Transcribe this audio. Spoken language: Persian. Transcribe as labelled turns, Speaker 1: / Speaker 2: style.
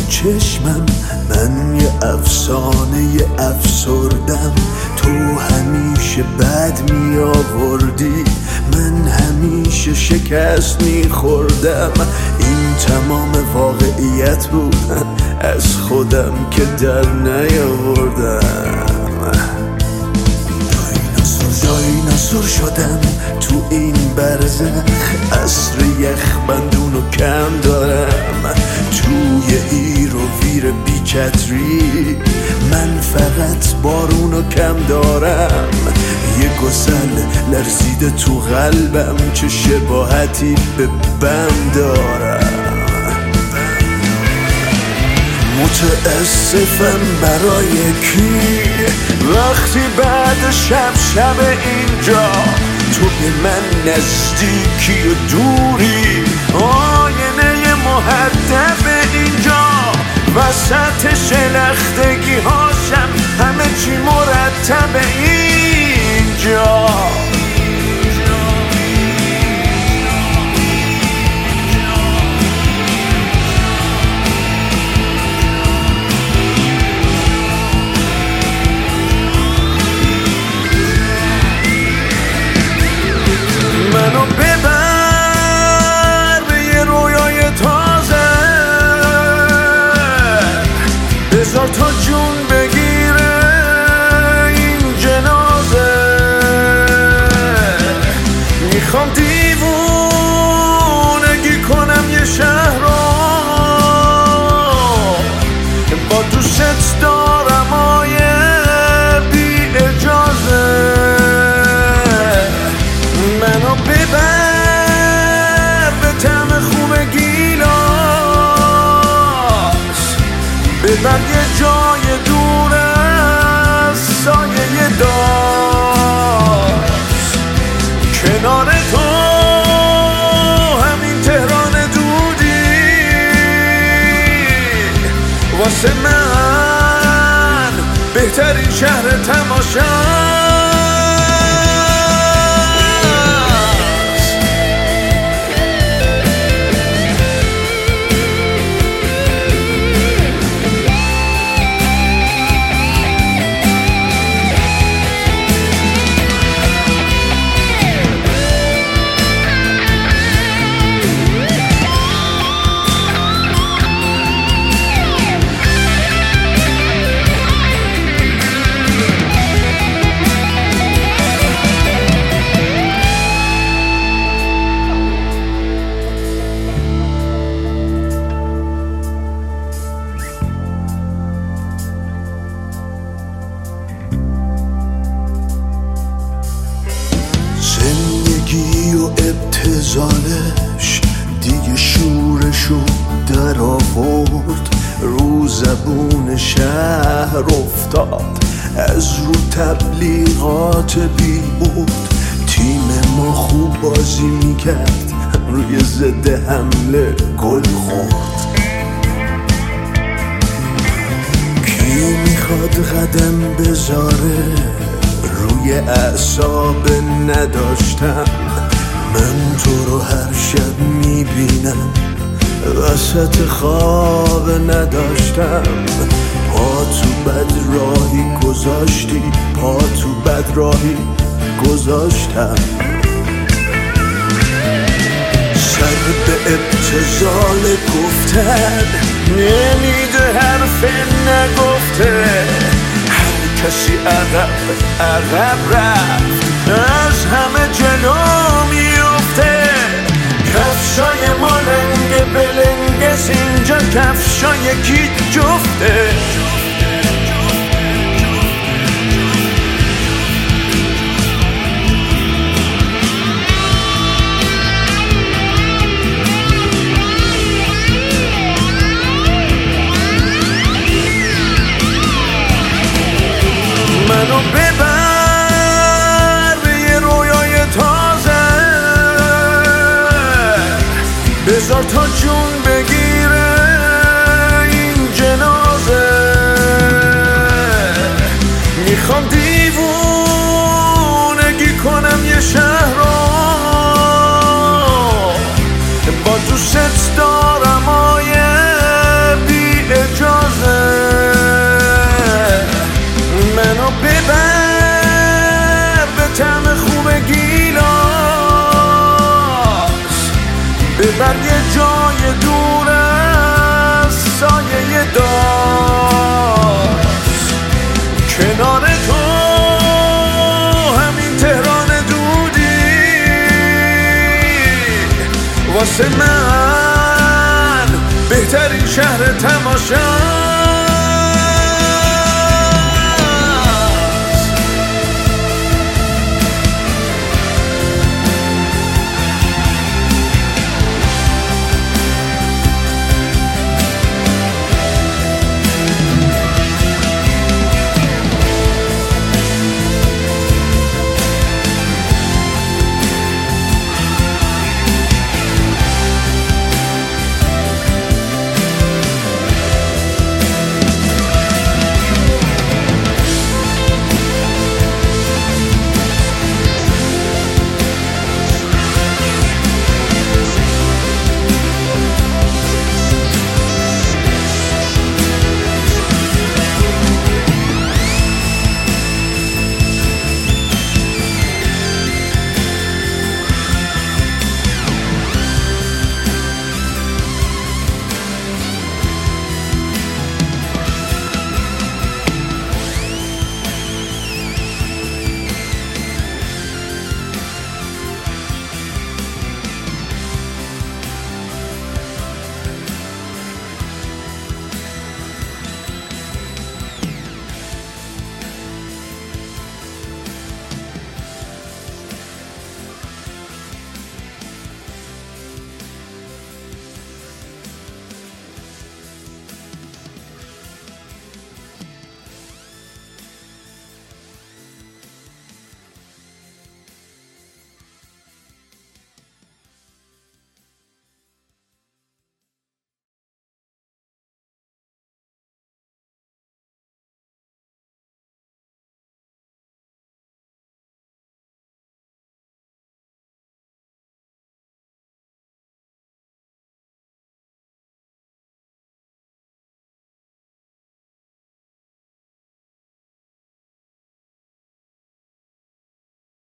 Speaker 1: چشمم من یه افسانه افسردم. تو همیشه بد می آوردی، من همیشه شکست می خوردم. این تمام واقعیت بود، از خودم که در نیاوردم. دایناسور شدم تو این برزخ، عصر یخ بندونو کم دارم. توی هیر و ویر بیچتری من فقط بارونو کم دارم. یه گسل لرزیده تو قلبم، چه شباهتی به بم دارم. متاسفم برای کی وقتی بعد شب اینجا تو به من نزدیکی و دوری. آینه مهدف اینجا وسط شلختگی هاشم، همه چی مرتب اینجا. منو ببر به یه رویای تازه، بذار تا جون بگیره این جنازه. میخوام دیوونگی کنم یه شهر رو، با دوست دارم آیه بی اجازه. منو ببر به طعم خوب گیلاس، ببر یه جای دور از سایه داست. کنار تو همین تهران دودی واسه من بهترین شهر تماشا. زندگی و ابتذالش دیگه شورشو در آورد، رو زبون شهر افتاد، از رو تبلیغات بیمورد. تیم ما خوب بازی میکرد، روی ضد حمله گل خورد. کی میخواد قدم بذاره روی اعصاب نداشتم. من تو رو هر شب میبینم، وسط خواب نداشتم. پا تو بد راهی گذاشتی، پا تو بد راهی گذاشتم. سر به ابتذال گفتن نمیده، حرف نگفته. کسی عقب رفت، از همه جلو میفته. کفشای ما لنگ بلنگس، اینجا کفشای کی جفته. منو ببر به یه رویای تازه، بذار تا جون بگیره این جنازه. میخوام دیوونگی کنم یه شهر رو، با دوست دارم آیه بی منو ببر به طعم خوب گیلاس، ببر یه جای دور از سایه داز، کنار تو همین تهران دودی واسه من بهترین شهر تماشا.